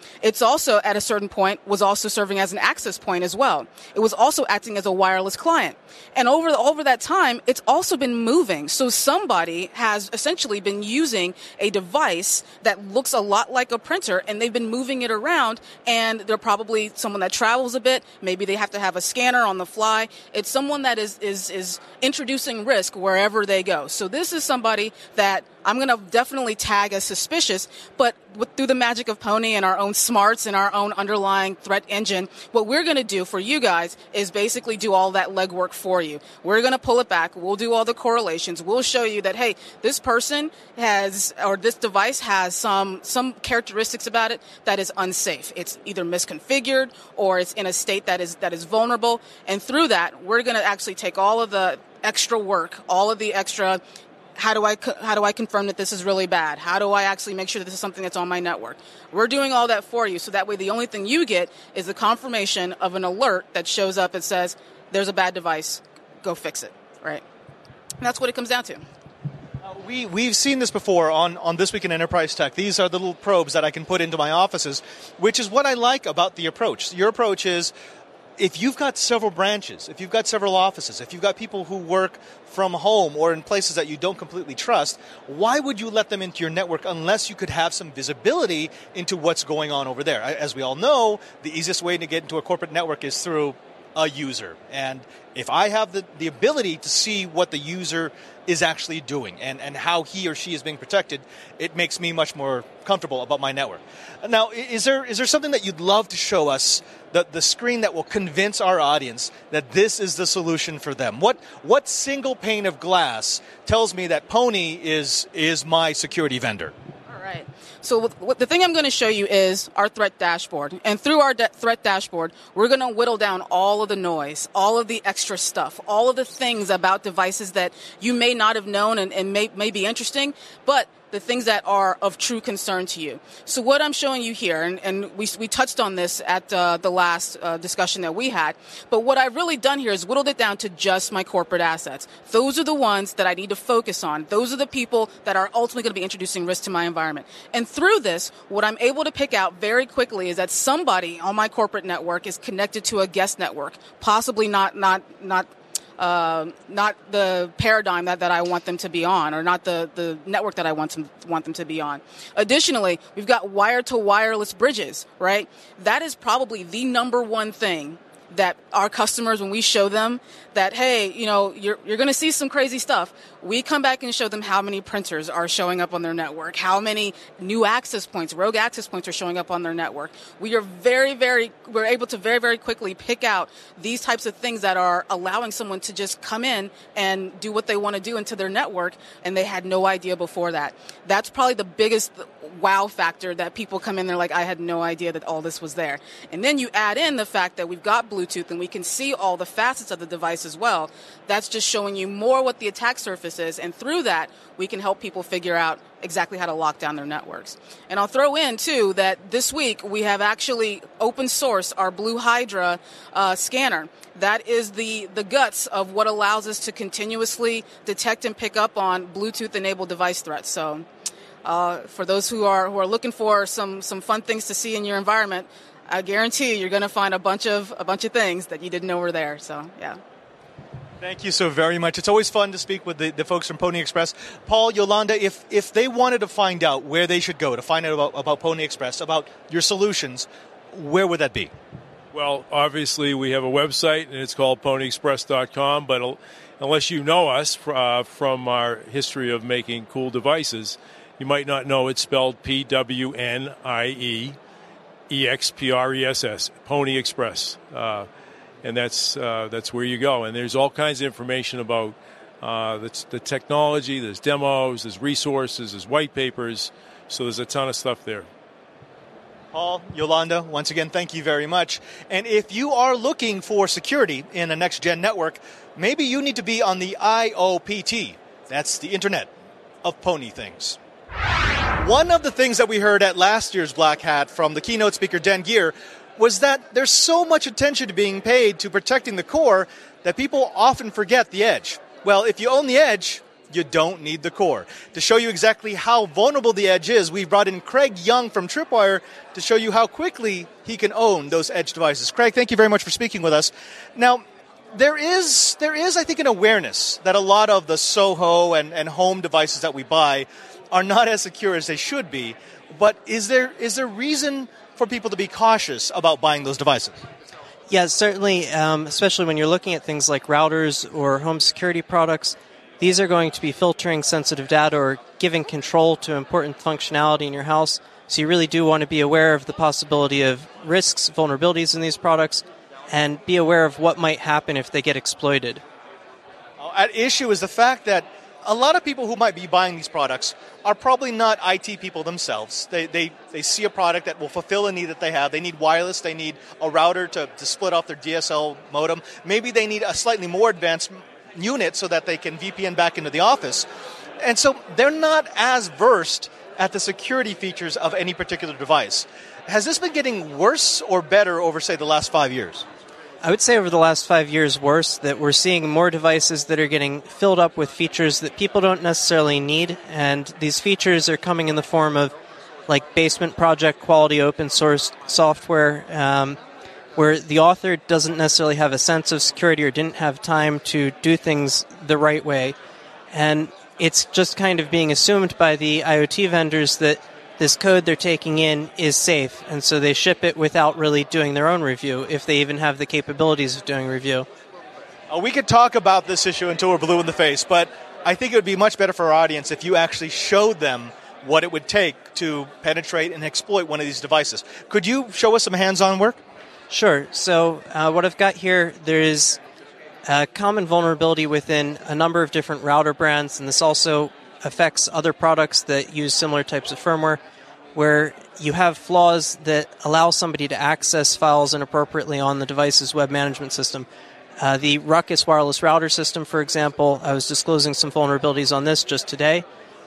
It's also, at a certain point, was also serving as an access point as well. It was also acting as a wireless client. And over the, over that time, it's also been moving. So somebody has essentially been using a device that looks a lot like a printer, and they've been moving it around, and they're probably someone that travels a bit. Maybe they have to have a scanner on the fly. It's someone that is, is, is introducing risk wherever they go. So this is somebody that I'm going to definitely tag as suspicious, but with, through the magic of Pony and our own smarts and our own underlying threat engine, what we're going to do for you guys is basically do all that legwork for you. We're going to pull it back. We'll do all the correlations. We'll show you that, hey, this person has, or this device has some, some characteristics about it that is unsafe. It's either misconfigured or it's in a state that is, that is vulnerable. And through that, we're going to actually take all of the extra work, all of the extra How do I how do I confirm that this is really bad? How do I actually make sure that this is something that's on my network? We're doing all that for you, so that way the only thing you get is the confirmation of an alert that shows up and says, there's a bad device, go fix it, right? And that's what it comes down to. Uh, we, we've seen this before on, on This Week in Enterprise Tech. These are the little probes that I can put into my offices, which is what I like about the approach. Your approach is, if you've got several branches, if you've got several offices, if you've got people who work from home or in places that you don't completely trust, why would you let them into your network unless you could have some visibility into what's going on over there? As we all know, the easiest way to get into a corporate network is through a user. And if I have the, the ability to see what the user is actually doing and, and how he or she is being protected, it makes me much more comfortable about my network. Now, is there is there something that you'd love to show us, the, the screen that will convince our audience that this is the solution for them? What what single pane of glass tells me that Pony is is my security vendor? All right. So what, what, the thing I'm going to show you is our threat dashboard. And through our de- threat dashboard, we're going to whittle down all of the noise, all of the extra stuff, all of the things about devices that you may not have known and, and may, may be interesting, but the things that are of true concern to you. So what I'm showing you here, and, and we, we touched on this at uh, the last uh, discussion that we had, but what I've really done here is whittled it down to just my corporate assets. Those are the ones that I need to focus on. Those are the people that are ultimately going to be introducing risk to my environment. And through this, what I'm able to pick out very quickly is that somebody on my corporate network is connected to a guest network, possibly not not not Uh, not the paradigm that, that I want them to be on, or not the, the network that I want them, want them to be on. Additionally, we've got wire-to-wireless bridges, right? That is probably the number one thing that our customers, when we show them that, hey, you know, you're you're going to see some crazy stuff, we come back and show them how many printers are showing up on their network, how many new access points, rogue access points are showing up on their network. We are very, very, we're able to very, very quickly pick out these types of things that are allowing someone to just come in and do what they want to do into their network, and they had no idea before that. That's probably the biggest wow factor, that people come in, they're like, I had no idea that all this was there. And then you add in the fact that we've got Bluetooth and we can see all the facets of the device as well. That's just showing you more what the attack surface is, and through that we can help people figure out exactly how to lock down their networks. And I'll throw in too that this week we have actually open sourced our Blue Hydra uh, scanner. That is the, the guts of what allows us to continuously detect and pick up on Bluetooth-enabled device threats. So uh, for those who are who are looking for some, some fun things to see in your environment, I guarantee you, you're going to find a bunch of a bunch of things that you didn't know were there. So, yeah. Thank you so very much. It's always fun to speak with the, the folks from Pony Express. Paul, Yolanda, if if they wanted to find out where they should go to find out about, about Pony Express, about your solutions, where would that be? Well, obviously, we have a website, and it's called pony express dot com, but unless you know us uh, from our history of making cool devices, you might not know it's spelled P W N I E E X P R E S S, Pony Express. Uh, and that's uh, that's where you go. And there's all kinds of information about uh, the, the technology. There's demos, there's resources, there's white papers. So there's a ton of stuff there. Paul, Yolanda, once again, thank you very much. And if you are looking for security in a next-gen network, maybe you need to be on the I O P T. That's the Internet of Pony Things. One of the things that we heard at last year's Black Hat from the keynote speaker, Dan Geer, was that there's so much attention being paid to protecting the core that people often forget the edge. Well, if you own the edge, you don't need the core. To show you exactly how vulnerable the edge is, we've brought in Craig Young from Tripwire to show you how quickly he can own those edge devices. Craig, thank you very much for speaking with us. Now, there is, there is I think, an awareness that a lot of the Soho and, and home devices that we buy are not as secure as they should be. But is there is there reason for people to be cautious about buying those devices? Yeah, certainly, um, especially when you're looking at things like routers or home security products. These are going to be filtering sensitive data or giving control to important functionality in your house. So you really do want to be aware of the possibility of risks, vulnerabilities in these products, and be aware of what might happen if they get exploited. At issue is the fact that a lot of people who might be buying these products are probably not I T people themselves. They they, they see a product that will fulfill a need that they have. They need wireless. They need a router to, to split off their D S L modem. Maybe they need a slightly more advanced unit so that they can V P N back into the office. And so they're not as versed at the security features of any particular device. Has this been getting worse or better over, say, the last five years? I would say over the last five years worse, that we're seeing more devices that are getting filled up with features that people don't necessarily need, and these features are coming in the form of like basement project quality open source software, um, where the author doesn't necessarily have a sense of security or didn't have time to do things the right way. And it's just kind of being assumed by the IoT vendors that this code they're taking in is safe, and so they ship it without really doing their own review, if they even have the capabilities of doing review. Uh, we could talk about this issue until we're blue in the face, but I think it would be much better for our audience if you actually showed them what it would take to penetrate and exploit one of these devices. Could you show us some hands-on work? Sure. So uh, what I've got here, there is a common vulnerability within a number of different router brands, and this also affects other products that use similar types of firmware, where you have flaws that allow somebody to access files inappropriately on the device's web management system. Uh, the Ruckus wireless router system, for example, I was disclosing some vulnerabilities on this just today.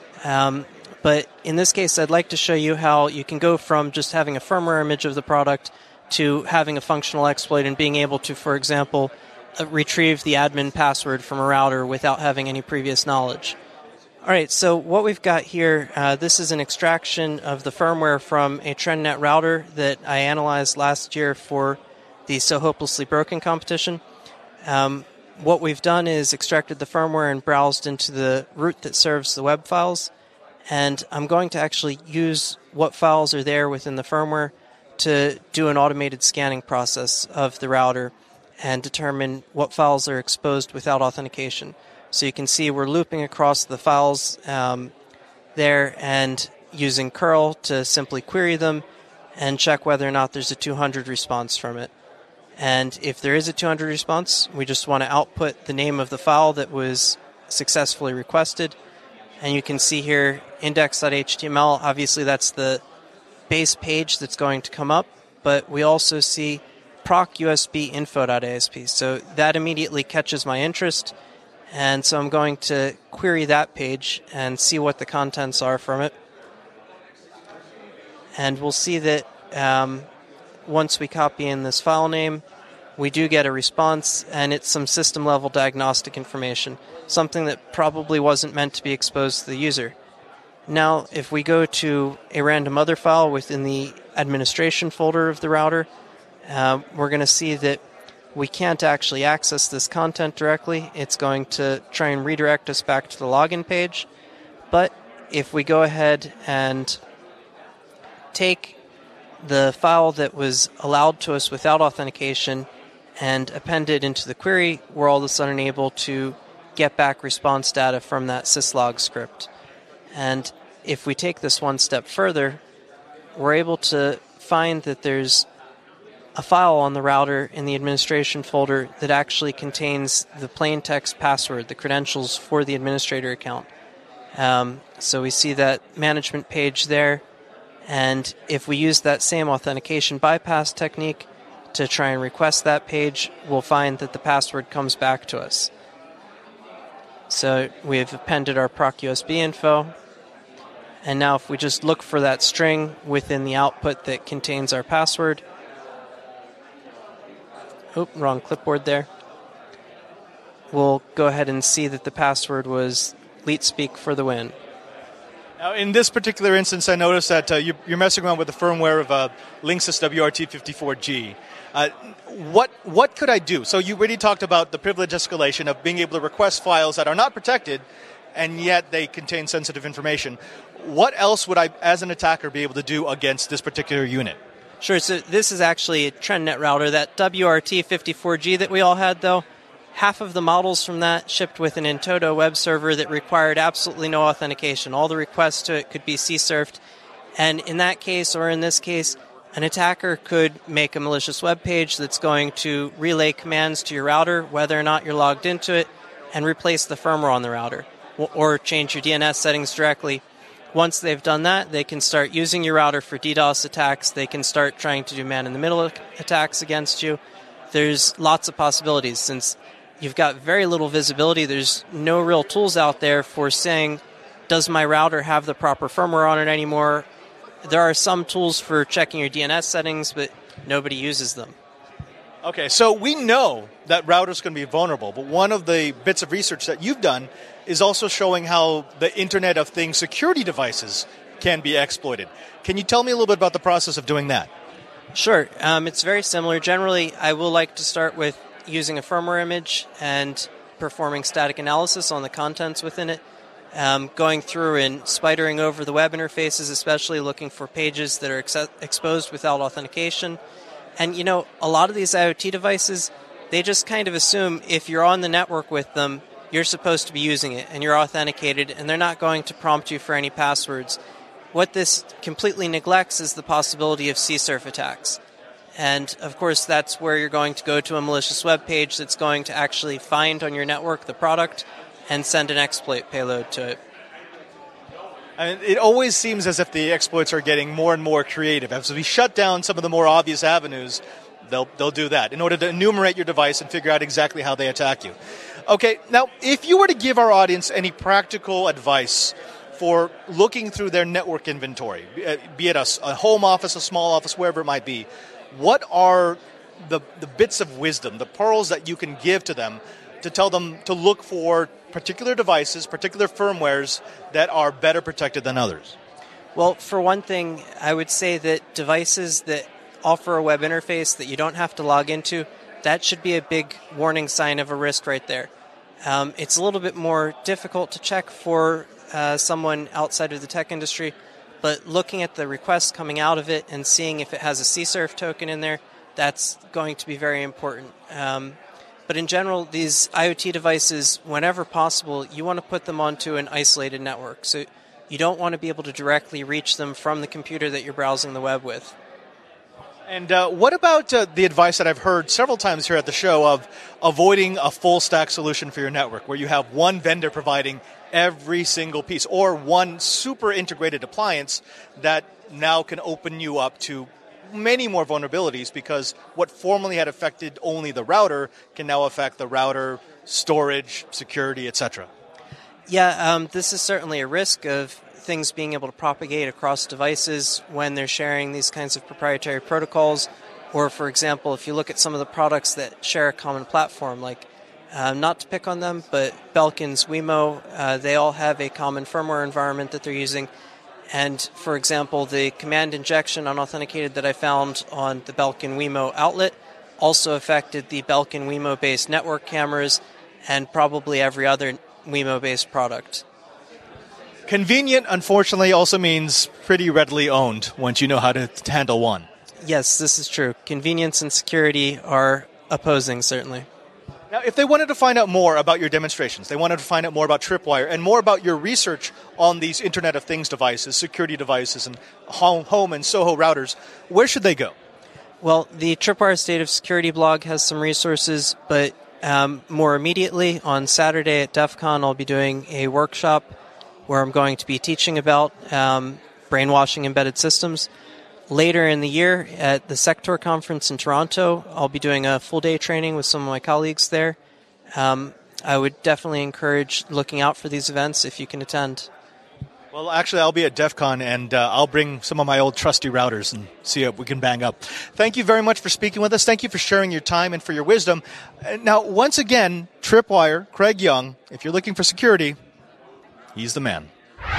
Um, but in this case, I'd like to show you how you can go from just having a firmware image of the product to having a functional exploit and being able to, for example, uh, retrieve the admin password from a router without having any previous knowledge. All right, so what we've got here, uh, this is an extraction of the firmware from a TrendNet router that I analyzed last year for the So Hopelessly Broken competition. Um, what we've done is extracted the firmware and browsed into the root that serves the web files, and I'm going to actually use what files are there within the firmware to do an automated scanning process of the router and determine what files are exposed without authentication. So you can see we're looping across the files um, there and using curl to simply query them and check whether or not there's a two hundred response from it. And if there is a two hundred response, we just want to output the name of the file that was successfully requested. And you can see here index dot H T M L, obviously that's the base page that's going to come up, but we also see proc U S B info dot A S P. So that immediately catches my interest. And so I'm going to query that page and see what the contents are from it. And we'll see that um, once we copy in this file name, we do get a response, and it's some system-level diagnostic information, something that probably wasn't meant to be exposed to the user. Now, if we go to a random other file within the administration folder of the router, uh, we're going to see that we can't actually access this content directly. It's going to try and redirect us back to the login page. But if we go ahead and take the file that was allowed to us without authentication and append it into the query, we're all of a sudden able to get back response data from that syslog script. And if we take this one step further, we're able to find that there's a file on the router in the administration folder that actually contains the plain text password, the credentials for the administrator account. Um, so we see that management page there, and if we use that same authentication bypass technique to try and request that page, we'll find that the password comes back to us. So we've appended our proc U S B info, and now if we just look for that string within the output that contains our password, oh, wrong clipboard there. We'll go ahead and see that the password was leet speak for the win. Now, in this particular instance, I noticed that uh, you, you're messing around with the firmware of uh, Linksys W R T fifty-four G. Uh, what what could I do? So you already talked about the privilege escalation of being able to request files that are not protected, and yet they contain sensitive information. What else would I, as an attacker, be able to do against this particular unit? Sure, so this is actually a TrendNet router. That W R T fifty-four G that we all had, though, half of the models from that shipped with an Intodo web server that required absolutely no authentication. All the requests to it could be C surfed. And in that case, or in this case, an attacker could make a malicious web page that's going to relay commands to your router, whether or not you're logged into it, and replace the firmware on the router, or change your D N S settings directly. Once they've done that, they can start using your router for DDoS attacks. They can start trying to do man-in-the-middle attacks against you. There's lots of possibilities. Since you've got very little visibility, there's no real tools out there for saying, does my router have the proper firmware on it anymore? There are some tools for checking your D N S settings, but nobody uses them. Okay, so we know that routers can be vulnerable, but one of the bits of research that you've done is also showing how the Internet of Things security devices can be exploited. Can you tell me a little bit about the process of doing that? Sure. Um, it's very similar. Generally, I will like to start with using a firmware image and performing static analysis on the contents within it, um, going through and spidering over the web interfaces, especially looking for pages that are ex- exposed without authentication. And, you know, a lot of these IoT devices, they just kind of assume if you're on the network with them, you're supposed to be using it and you're authenticated, and they're not going to prompt you for any passwords. What this completely neglects is the possibility of C surf attacks. And, of course, that's where you're going to go to a malicious web page that's going to actually find on your network the product and send an exploit payload to it. And it always seems as if the exploits are getting more and more creative. As we shut down some of the more obvious avenues, they'll they'll do that in order to enumerate your device and figure out exactly how they attack you. Okay, now, if you were to give our audience any practical advice for looking through their network inventory, be it a, a home office, a small office, wherever it might be, what are the, the bits of wisdom, the pearls that you can give to them to tell them to look for particular devices, particular firmwares that are better protected than others? Well, for one thing, I would say that devices that offer a web interface that you don't have to log into, that should be a big warning sign of a risk right there. Um, it's a little bit more difficult to check for uh, someone outside of the tech industry, but looking at the requests coming out of it and seeing if it has a C surf token in there, that's going to be very important. Um, but in general, these IoT devices, whenever possible, you want to put them onto an isolated network. So you don't want to be able to directly reach them from the computer that you're browsing the web with. And uh, what about uh, the advice that I've heard several times here at the show of avoiding a full stack solution for your network, where you have one vendor providing every single piece, or one super integrated appliance that now can open you up to many more vulnerabilities, because what formerly had affected only the router can now affect the router, storage, security, et cetera? Yeah, um, this is certainly a risk of things being able to propagate across devices when they're sharing these kinds of proprietary protocols. Or, for example, if you look at some of the products that share a common platform, like, uh, not to pick on them, but Belkin's Wemo, uh, they all have a common firmware environment that they're using. And, for example, the command injection unauthenticated that I found on the Belkin Wemo outlet also affected the Belkin Wemo-based network cameras and probably every other Wemo-based product. Convenient, unfortunately, also means pretty readily owned once you know how to handle one. Yes, this is true. Convenience and security are opposing, certainly. Now, if they wanted to find out more about your demonstrations, they wanted to find out more about Tripwire and more about your research on these Internet of Things devices, security devices, and home, home and Soho routers, where should they go? Well, the Tripwire State of Security blog has some resources, but um, more immediately, on Saturday at DEF CON, I'll be doing a workshop where I'm going to be teaching about um, brainwashing embedded systems. Later in the year at the Sector conference in Toronto, I'll be doing a full-day training with some of my colleagues there. Um, I would definitely encourage looking out for these events if you can attend. Well, actually, I'll be at DEF CON, and uh, I'll bring some of my old trusty routers and see if we can bang up. Thank you very much for speaking with us. Thank you for sharing your time and for your wisdom. Now, once again, Tripwire, Craig Young, if you're looking for security, He's the man.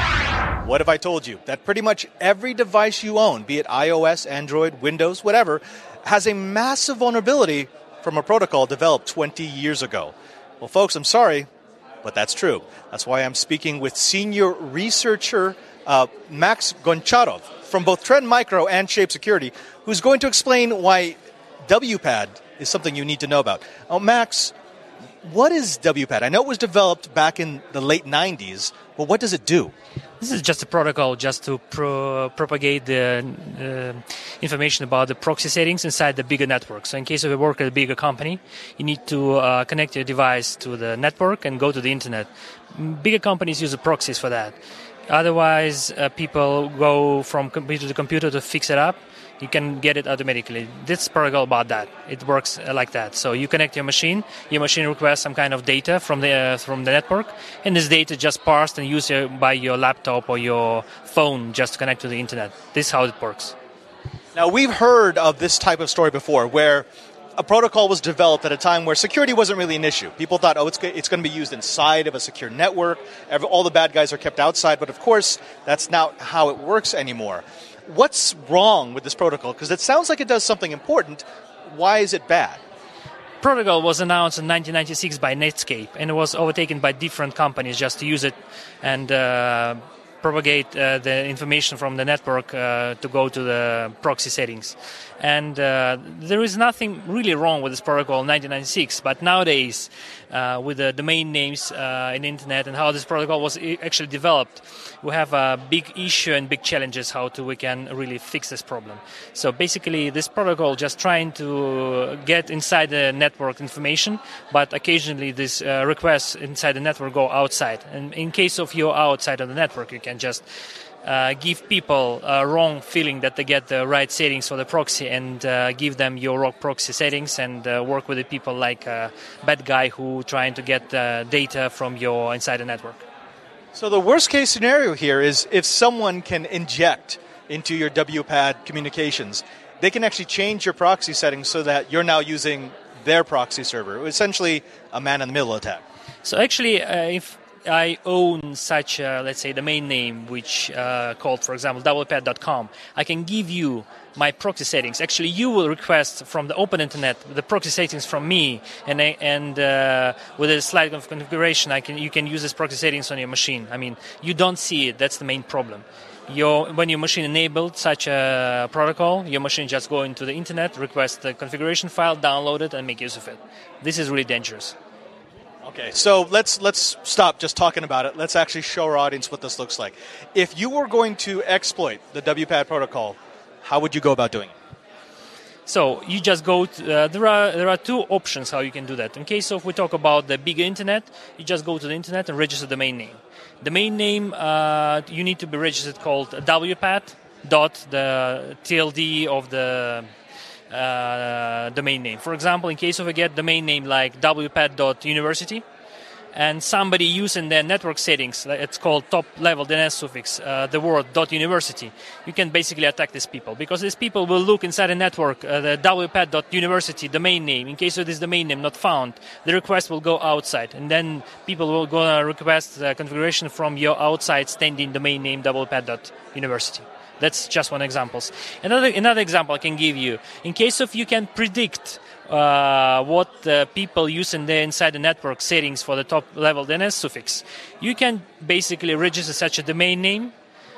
What have I told you? That pretty much every device you own, be it iOS, Android, Windows, whatever, has a massive vulnerability from a protocol developed twenty years ago. Well, folks, I'm sorry, but that's true. That's why I'm speaking with senior researcher uh, Max Goncharov from both Trend Micro and Shape Security, who's going to explain why W PAD is something you need to know about. Oh, Max, what is W PAD? I know it was developed back in the late nineties, but what does it do? This is just a protocol just to pro- propagate the uh, information about the proxy settings inside the bigger network. So in case of you work at a bigger company, you need to uh, connect your device to the network and go to the internet. Bigger companies use the proxies for that. Otherwise, uh, people go from computer to computer to fix it up. You can get it automatically. This protocol about that. It works uh, like that. So you connect your machine. Your machine requests some kind of data from the uh, from the network, and this data just parsed and used uh, by your laptop or your phone just to connect to the internet. This is how it works. Now, we've heard of this type of story before, where a protocol was developed at a time where security wasn't really an issue. People thought, oh, it's it's going to be used inside of a secure network. All the bad guys are kept outside. But of course, that's not how it works anymore. What's wrong with this protocol? Because it sounds like it does something important. Why is it bad? Protocol was announced in nineteen ninety-six by Netscape, and it was overtaken by different companies just to use it and uh, propagate uh, the information from the network uh, to go to the proxy settings. And uh, there is nothing really wrong with this protocol in nineteen ninety-six, but nowadays, uh, with the domain names uh, in the internet and how this protocol was actually developed, we have a big issue and big challenges how to we can really fix this problem. So basically, this protocol just trying to get inside the network information, but occasionally these uh, requests inside the network go outside. And in case of you're outside of the network, you can just Uh, give people a wrong feeling that they get the right settings for the proxy and uh, give them your wrong proxy settings and uh, work with the people like a bad guy who trying to get uh, data from your inside the network. So the worst case scenario here is if someone can inject into your W PAD communications, they can actually change your proxy settings so that you're now using their proxy server, essentially a man-in-the-middle attack. So actually, uh, if I own such a, let's say, domain name, which uh, called, for example, w pad dot com. I can give you my proxy settings. Actually, you will request from the open internet the proxy settings from me, and I, and uh, with a slight of configuration, I can you can use this proxy settings on your machine. I mean, you don't see it. That's the main problem. Your, when your machine enabled such a protocol, your machine just go into the internet, request the configuration file, download it, and make use of it. This is really dangerous. Okay, so let's let's stop just talking about it. Let's actually show our audience what this looks like. If you were going to exploit the W PAD protocol, how would you go about doing it? So you just go to, uh, there are there are two options how you can do that. In case of we talk about the bigger internet, you just go to the internet and register the domain name. The domain name uh, you need to be registered called W PAD dot the T L D of the Uh, domain name. For example, in case of a get domain name like w pad dot university, and somebody using their network settings, it's called top level D N S suffix, uh, the word .university, you can basically attack these people, because these people will look inside the network, uh, the w pad dot university domain name. In case of this domain name not found, the request will go outside, and then people will go and request the configuration from your outside standing domain name w pad dot university. That's just one example. Another another example I can give you. In case of you can predict uh, what uh, people use in the inside the network settings for the top level D N S suffix, you can basically register such a domain name.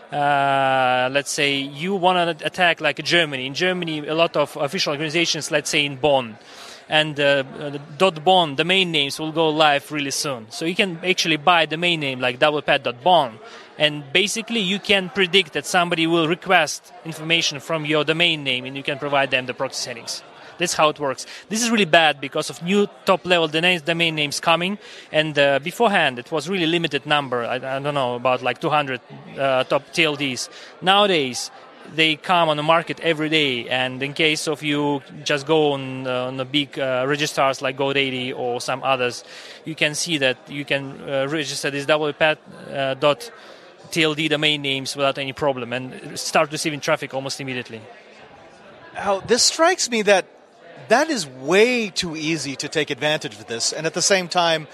Uh, let's say you want to attack like Germany. In Germany, a lot of official organizations, let's say in Bonn, and uh, the .bonn domain names will go live really soon. So you can actually buy a domain name like w pad dot bonn, and basically you can predict that somebody will request information from your domain name, and you can provide them the proxy settings. That's how it works. This is really bad because of new top-level domain names coming, and uh, beforehand it was really limited number. I, I don't know, about like two hundred uh, top T L Ds. Nowadays, they come on the market every day, and in case of you just go on, uh, on the big uh, registrars like GoDaddy or some others, you can see that you can uh, register this w pad dot T L D domain names without any problem and start receiving traffic almost immediately. Now, this strikes me that that is way too easy to take advantage of this, and at the same time,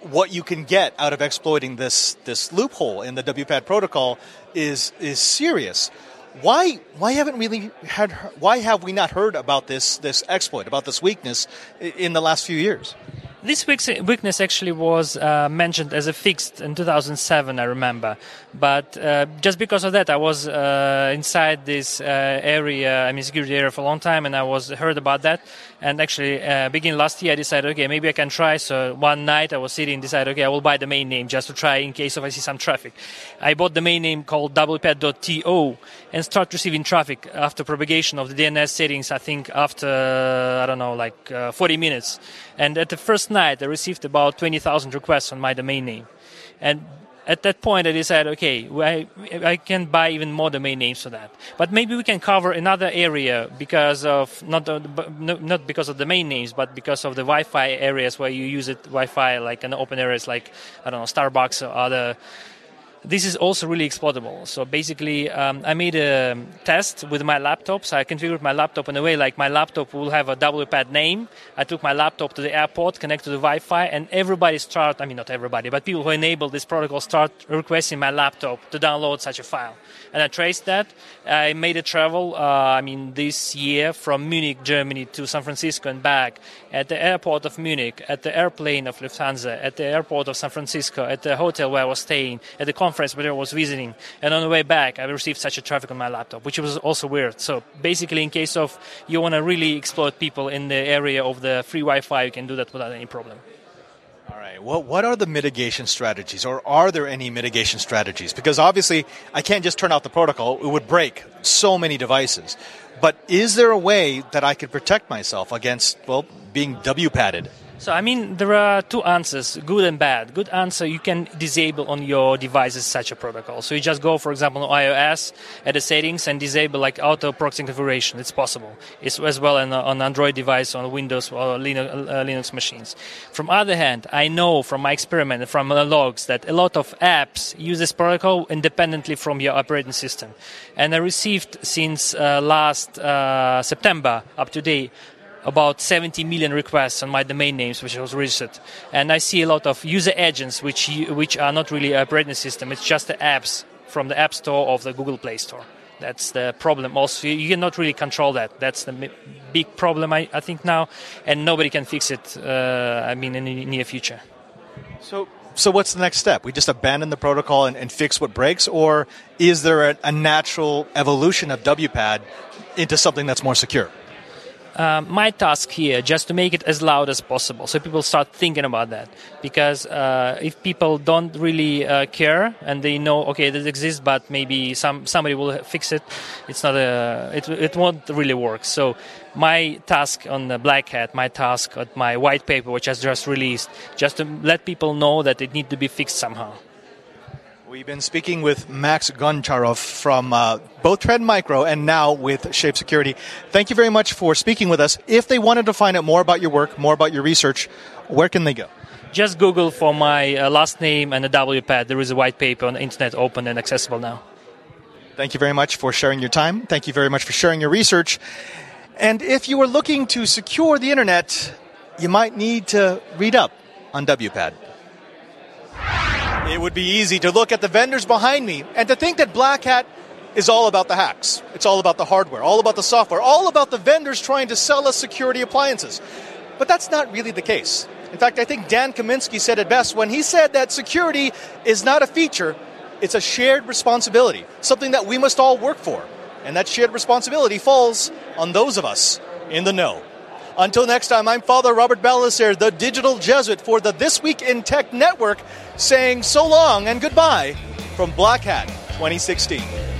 what you can get out of exploiting this this loophole in the W PAD protocol is is serious. Why why haven't we really had why have we not heard about this this exploit, about this weakness in the last few years? This weakness actually was uh, mentioned as a fix in two thousand seven, I remember. But uh, just because of that, I was uh, inside this uh, area, I mean, security area for a long time, and I was heard about that. And actually, uh, beginning last year, I decided, okay, maybe I can try. So one night I was sitting and decided, okay, I will buy the main name just to try in case if I see some traffic. I bought the main name called w pad dot to and start receiving traffic after propagation of the D N S settings, I think after, I don't know, like uh, forty minutes. And at the first night, I received about twenty thousand requests on my domain name. And at that point, I decided, okay, I, I can buy even more domain names for that. But maybe we can cover another area because of, not not because of domain names, but because of the Wi-Fi areas where you use it, Wi-Fi, like in open areas like, I don't know, Starbucks or other. This is also really exploitable. So basically, um, I made a test with my laptop. So I configured my laptop in a way like my laptop will have a W PAD name. I took my laptop to the airport, connected to the Wi-Fi, and everybody start, I mean, not everybody, but people who enable this protocol start requesting my laptop to download such a file. And I traced that. I made a travel, uh, I mean, this year from Munich, Germany to San Francisco and back. At the airport of Munich, at the airplane of Lufthansa, at the airport of San Francisco, at the hotel where I was staying, at the conference where I was visiting. And on the way back, I received such a traffic on my laptop, which was also weird. So basically, in case of you want to really exploit people in the area of the free Wi-Fi, you can do that without any problem. All right. Well, what are the mitigation strategies, or are there any mitigation strategies? Because obviously, I can't just turn off the protocol. It would break so many devices. But is there a way that I could protect myself against, well, being W PADed? So, I mean, there are two answers, good and bad. Good answer, you can disable on your devices such a protocol. So you just go, for example, on iOS at the settings and disable like auto proxy configuration. It's possible. It's as well on on Android device, on Windows or Linux, uh, Linux machines. From other hand, I know from my experiment and from uh, logs that a lot of apps use this protocol independently from your operating system. And I received since uh, last uh, September up to date about seventy million requests on my domain names, which was registered. And I see a lot of user agents, which which are not really operating system. It's just the apps from the App Store of the Google Play Store. That's the problem. Also, you cannot really control that. That's the big problem, I, I think, now. And nobody can fix it, uh, I mean, in the near future. So so what's the next step? We just abandon the protocol and, and fix what breaks? Or is there a, a natural evolution of W PAD into something that's more secure? Um, my task here just to make it as loud as possible, so people start thinking about that. Because uh, if people don't really uh, care and they know, okay, this exists, but maybe some somebody will fix it, it's not a, it it won't really work. So my task on the Black Hat, my task on my white paper, which I just released, just to let people know that it needs to be fixed somehow. We've been speaking with Max Goncharov from uh, both Trend Micro and now with Shape Security. Thank you very much for speaking with us. If they wanted to find out more about your work, more about your research, where can they go? Just Google for my uh, last name and the W PAD. There is a white paper on the internet, open and accessible now. Thank you very much for sharing your time. Thank you very much for sharing your research. And if you are looking to secure the internet, you might need to read up on W PAD. It would be easy to look at the vendors behind me and to think that Black Hat is all about the hacks. It's all about the hardware, all about the software, all about the vendors trying to sell us security appliances. But that's not really the case. In fact, I think Dan Kaminsky said it best when he said that security is not a feature, it's a shared responsibility, something that we must all work for. And that shared responsibility falls on those of us in the know. Until next time, I'm Father Robert Ballecer, the digital Jesuit for the This Week in Tech Network, saying so long and goodbye from Black Hat twenty sixteen.